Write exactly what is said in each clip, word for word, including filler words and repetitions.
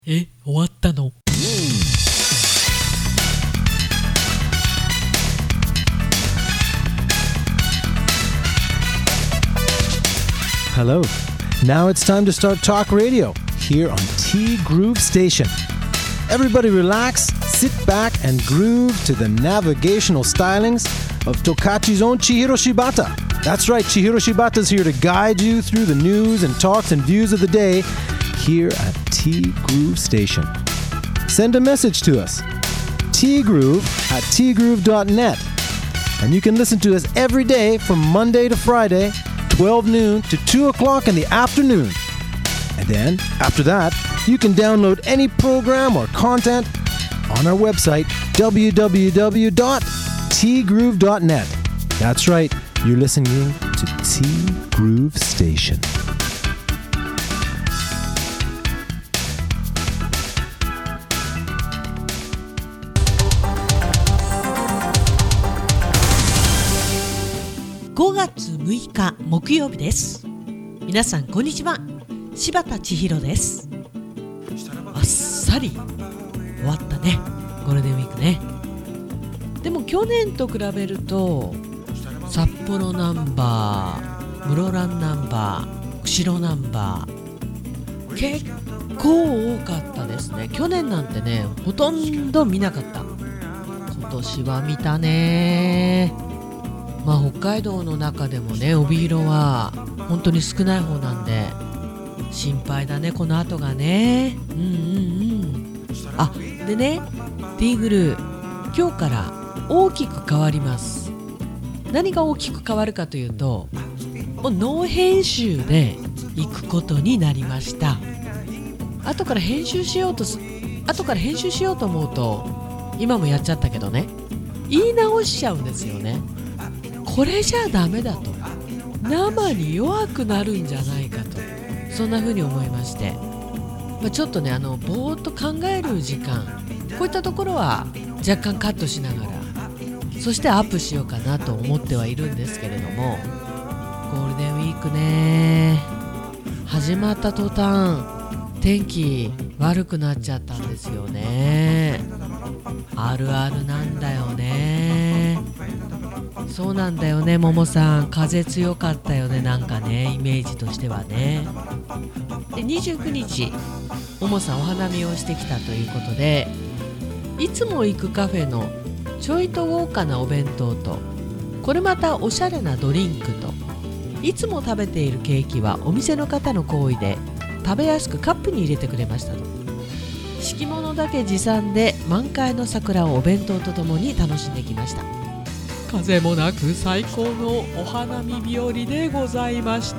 え、終わったの？ Hello. Now it's time to start talk radio here on T Groove Station. Everybody relax, sit back and groove to the navigational stylings of Tokachi's own Chihiro Shibata. That's right, Chihiro Shibata's here to guide you through the news and talks and views of the day here at T Groove Station. Send a message to us, tgroove at tgroove dot net. And you can listen to us every day from Monday to Friday, twelve noon to two o'clock in the afternoon. And then, after that, you can download any program or content on our website, w w w dot t groove dot net. That's right, you're listening to T Groove Station. ごがつむいか木曜日です。皆さんこんにちは。柴田千尋です。あっさり終わったね、ゴールデンウィークね。でも去年と比べると札幌ナンバー、室蘭ナンバー、釧路ナンバー、結構多かったですね。去年なんてね、ほとんど見なかった。今年は見たね。まあ北海道の中でもね、帯広は本当に少ない方なんで心配だね、この後がね。うんうんうん。あ、でね、ティーグル今日から大きく変わります。何が大きく変わるかというと、もうノー編集で行くことになりました。後から編集しようとす後から編集しようと思うと、今もやっちゃったけどね、言い直しちゃうんですよね。これじゃダメだと、生に弱くなるんじゃないかと、そんな風に思いまして、まあ、ちょっとね、あのぼーっと考える時間、こういったところは若干カットしながら、そしてアップしようかなと思ってはいるんですけれども、ゴールデンウィークね、始まった途端天気悪くなっちゃったんですよね。あるあるなんだよね。そうなんだよね、ももさん、風強かったよね、なんかね、イメージとしてはね。でにじゅうくにち、ももさんお花見をしてきたということで、いつも行くカフェのちょいと豪華なお弁当と、これまたおしゃれなドリンクと、いつも食べているケーキはお店の方の好意で食べやすくカップに入れてくれましたと。敷物だけ持参で満開の桜をお弁当とともに楽しんできました。風もなく最高のお花見日和でございました。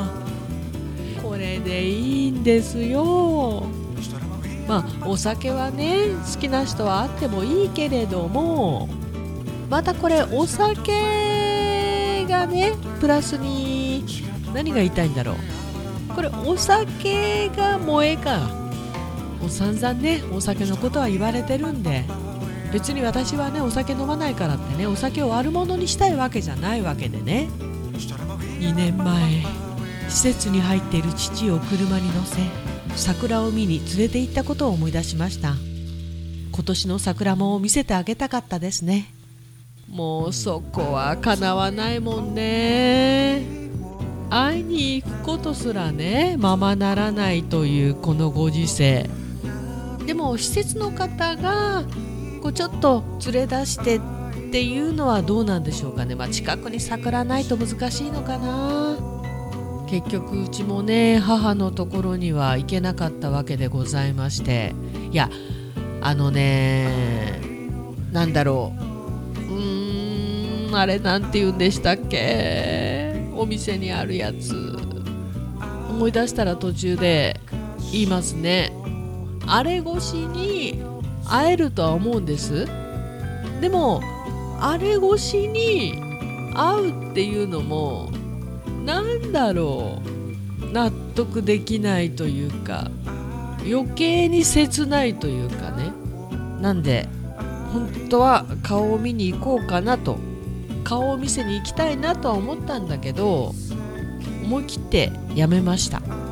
これでいいんですよ。まあお酒はね、好きな人はあってもいいけれども、またこれお酒がねプラスに何が言いたいんだろう。これお酒が萌えか、もう散々ねお酒のことは言われてるんで、別に私はねお酒飲まないからってね、お酒を悪者にしたいわけじゃないわけでね。にねんまえ、施設に入っている父を車に乗せ、桜を見に連れて行ったことを思い出しました。今年の桜も見せてあげたかったですね。もうそこは叶わないもんね。会いに行くことすらねままならないというこのご時世でも、施設の方がこうちょっと連れ出してっていうのはどうなんでしょうかね。まあ、近くに桜ないと難しいのかな。結局うちもね母のところには行けなかったわけでございまして、いやあのねなんだろう、うーんあれなんて言うんでしたっけ、お店にあるやつ、思い出したら途中で言いますね。あれ越しに会えるとは思うんです。でもあれ越しに会うっていうのもなんだろう、納得できないというか、余計に切ないというかね。なんで本当は顔を見に行こうかなと、顔を見せに行きたいなとは思ったんだけど、思い切ってやめました。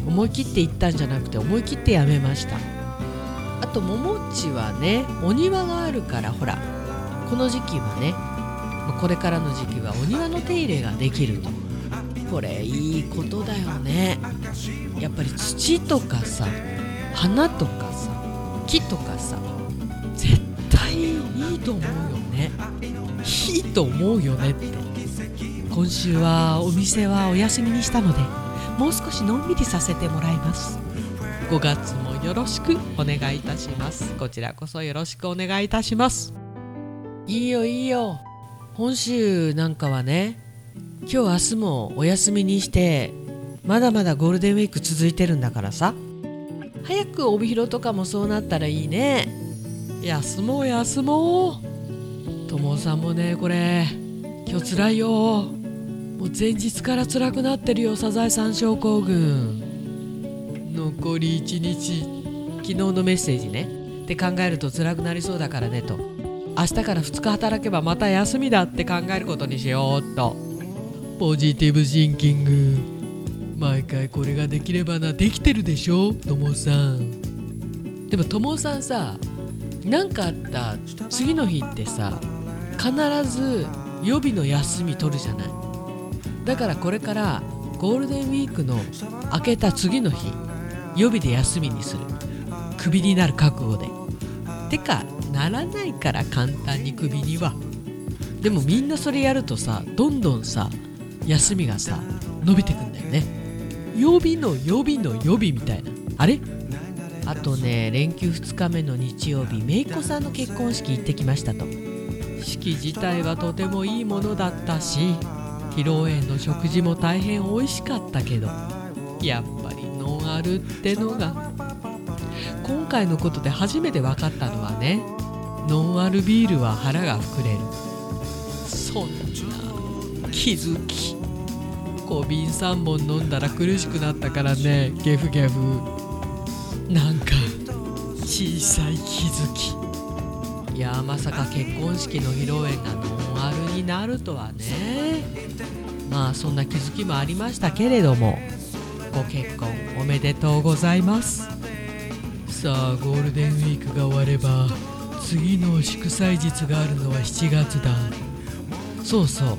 思い切って行ったんじゃなくて思い切ってやめました。あとももっちはね、お庭があるからほら、この時期はね、これからの時期はお庭の手入れができると。これいいことだよね。やっぱり土とかさ、花とかさ、木とかさ、絶対いいと思うよね。いいと思うよねって。今週はお店はお休みにしたので、もう少しのんびりさせてもらいます。ごがつもよろしくお願いいたします。こちらこそよろしくお願いいたします。いいよいいよ。本州なんかはね、今日明日もお休みにして、まだまだゴールデンウィーク続いてるんだからさ、早く帯広とかもそうなったらいいね。休もう休もう。ともさんもね、これ今日つらいよ。もう前日から辛くなってるよ、サザエさん症候群。残りいちにち、昨日のメッセージねって考えると辛くなりそうだからねと、明日からふつか働けばまた休みだって考えることにしようっと。ポジティブシンキング。毎回これができればな。できてるでしょともさん。でもともさんさ、なんかあった次の日ってさ、必ず予備の休み取るじゃない。だからこれからゴールデンウィークの明けた次の日、予備で休みにする。クビになる覚悟で。てかならないから簡単にクビには。でもみんなそれやるとさ、どんどんさ休みがさ伸びてくんだよね。予備の予備の予備みたいな。あれ、あとね、連休ふつかめの日曜日、めいっ子さんの結婚式行ってきましたと。式自体はとてもいいものだったし、披露宴の食事も大変美味しかったけど、やっぱりノンアルってのが、今回のことで初めて分かったのはね、ノンアルビールは腹が膨れる。そんな気づき、小瓶さんぼん飲んだら苦しくなったからね、ゲフゲフ。なんか小さい気づき。いや、まさか結婚式の披露宴がノンアルになるとはね。まあそんな気づきもありましたけれども、ご結婚おめでとうございます。さあゴールデンウィークが終われば次の祝祭日があるのはしちがつだ。そうそう、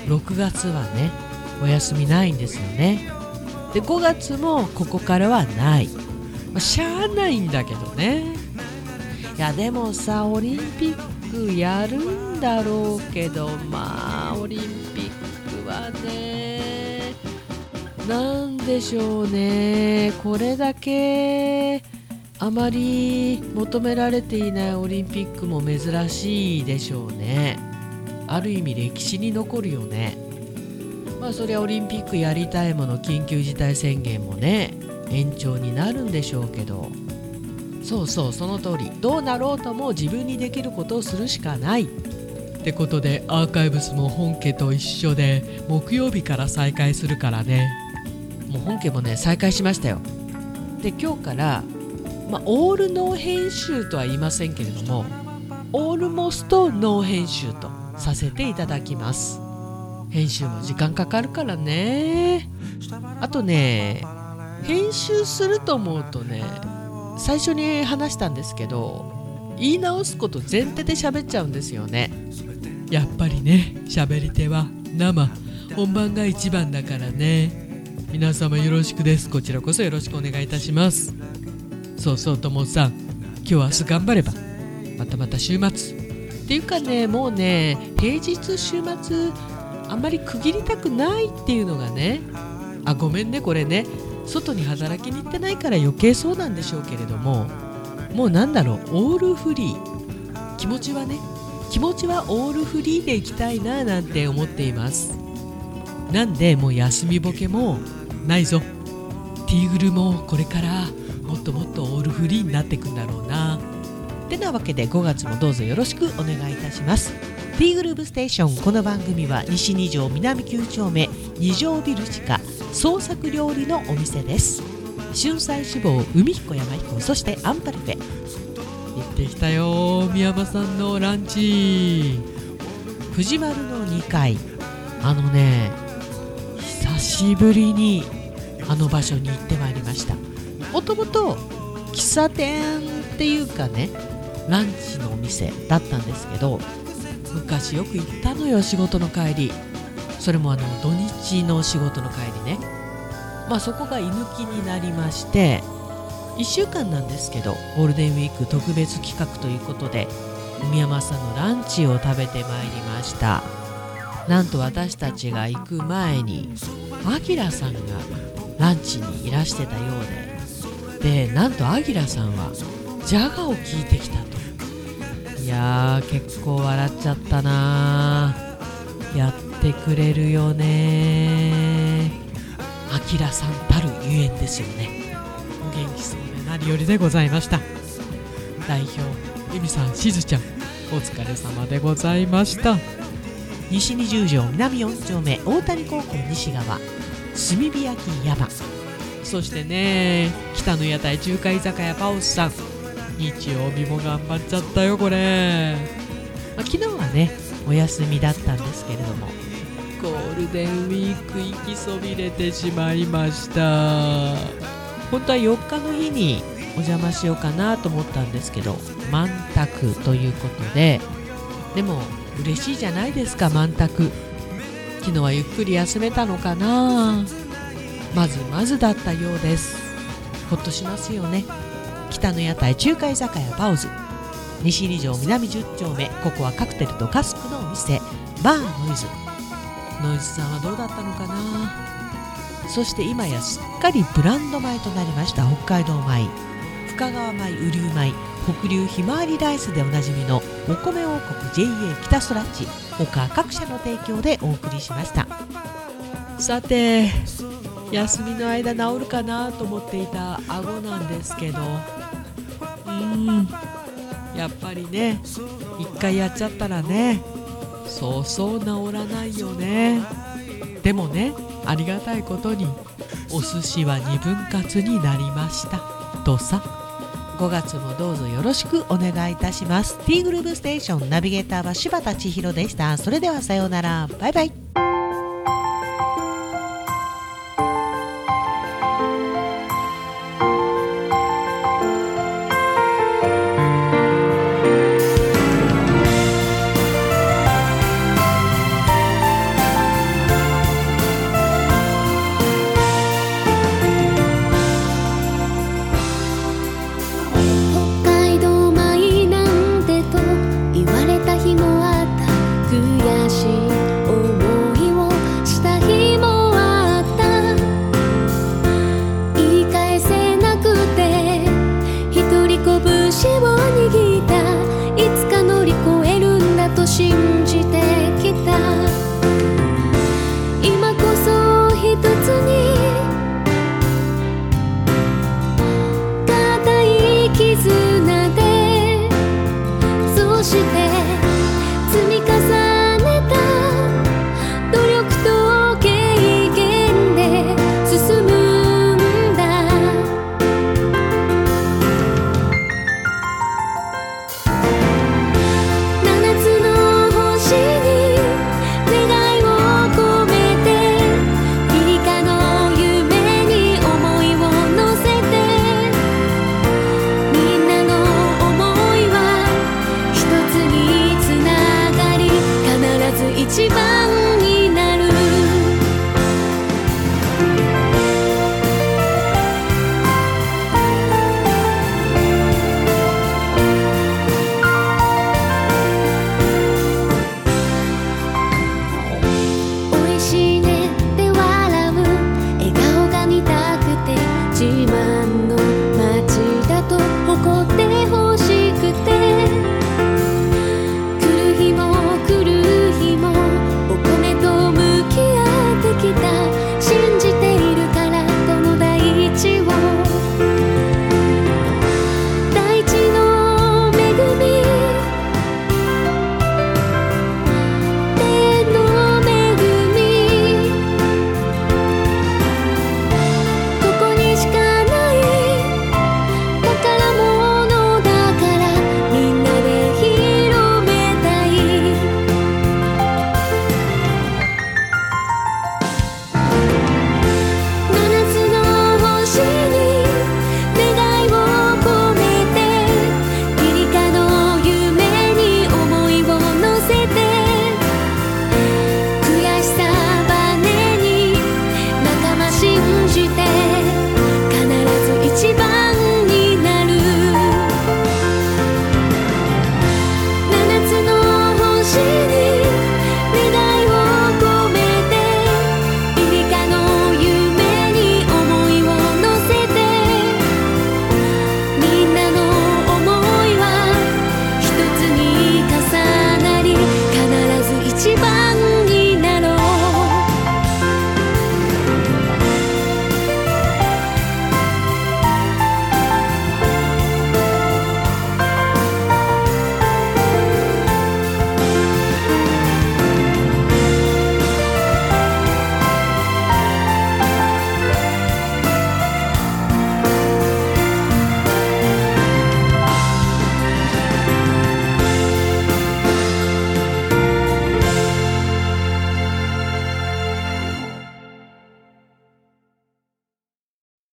ろくがつはねお休みないんですよね。でごがつもここからはない、まあ、しゃあないんだけどね。いやでもさ、オリンピックやるんだろうけど、まあオリンピックはね、なんでしょうね、これだけあまり求められていないオリンピックも珍しいでしょうね。ある意味歴史に残るよね。まあそりゃオリンピックやりたいもの緊急事態宣言もね延長になるんでしょうけど、そうそう、その通り、どうなろうとも自分にできることをするしかないってことで、アーカイブスも本家と一緒で木曜日から再開するからね。もう本家もね再開しましたよ。で今日から、まあ、オールノー編集とは言いませんけれども、オールモストノー編集とさせていただきます。編集も時間かかるからね。あとね、編集すると思うとね、最初に話したんですけど、言い直すこと前提で喋っちゃうんですよね。やっぱりね、喋り手は生本番が一番だからね。皆様よろしくです。こちらこそよろしくお願いいたします。そうそう、ともさん、今日明日頑張ればまたまた週末っていうかね、もうね平日週末あんまり区切りたくないっていうのがね、あ、ごめんね、これね外に働きに行ってないから余計そうなんでしょうけれども、もうなんだろう、オールフリー、気持ちはね気持ちはオールフリーで行きたいななんて思っています。なんでもう休みボケもないぞ。ティーグルもこれからもっともっとオールフリーになっていくんだろうな。てなわけでごがつもどうぞよろしくお願いいたします。ティーグルーブステーション、この番組は西に条南きゅう丁目に条ビル地下創作料理のお店です。春菜志望、海彦山彦、そしてアンパルフェ。行ってきたよ、宮山さんのランチ。藤丸のにかい、あのね久しぶりにあの場所に行ってまいりました。もともと喫茶店っていうかね、ランチのお店だったんですけど、昔よく行ったのよ、仕事の帰り。それもあの土日の仕事の帰りね。まあそこが居抜きになりまして、いっしゅうかんなんですけど、ゴールデンウィーク特別企画ということで海山さんのランチを食べてまいりました。なんと私たちが行く前にアキラさんがランチにいらしてたようで、でなんとアキラさんはジャガを聞いてきたと。いやー結構笑っちゃったな。やってくれるよね。アキラさんたるゆえんですよね。お元気そうで何よりでございました。代表エミさん、しずちゃん、お疲れ様でございました。西にじゅう条南よん丁目大谷高校西側炭火焼き山、そしてね北の屋台中華居酒屋パオスさん、日曜日も頑張っちゃったよこれ、まあ、昨日はねお休みだったんですけれども、ゴールデンウィーク行きそびれてしまいました。本当はよっかの日にお邪魔しようかなと思ったんですけど、満卓ということで、でも嬉しいじゃないですか、満卓。昨日はゆっくり休めたのかな。まずまずだったようです。ほっとしますよね。北の屋台中華居酒屋パオズ、西に条南じゅう丁目、ここはカクテルとカスクのお店、バーノイズ。ノイズさんはどうだったのかな。そして今やすっかりブランド米となりました北海道米、深川米、雨竜米、北流ひまわりライスでおなじみのお米王国 ジェイエー 北ストラッチ、他各社の提供でお送りしました。さて休みの間治るかなと思っていた顎なんですけど、うーんやっぱりね一回やっちゃったらねそうそう治らないよね。でもねありがたいことにお寿司は二分割になりましたとさ。ごがつもどうぞよろしくお願いいたします。 T グループステーションナビゲーターは柴田千尋でした。それではさようなら、バイバイ。 一人こぶ